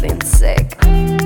something sick.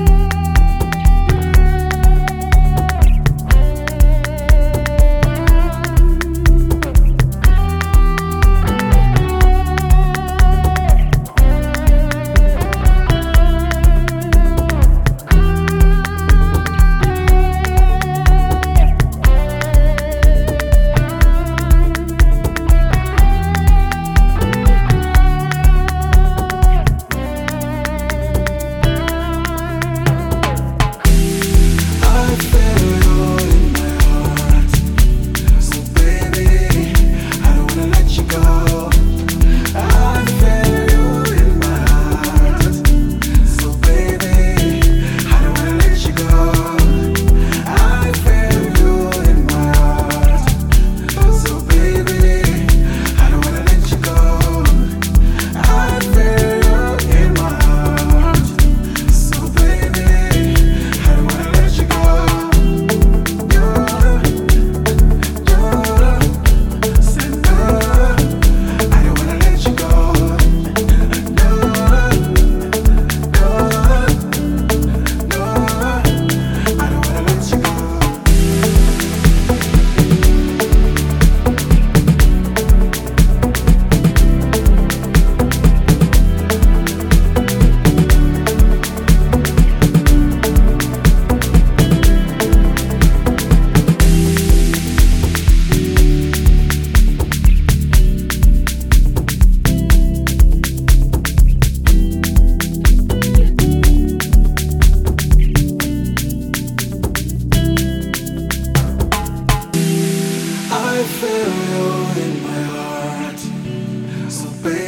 I feel you in my heart. So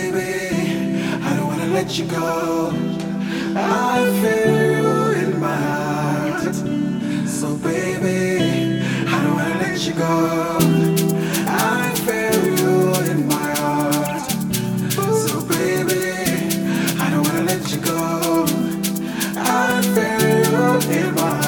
baby, I don't wanna let you go. I feel you in my heart. So baby, I don't wanna let you go. I feel you in my heart. So baby, I don't wanna let you go. I feel you in my heart.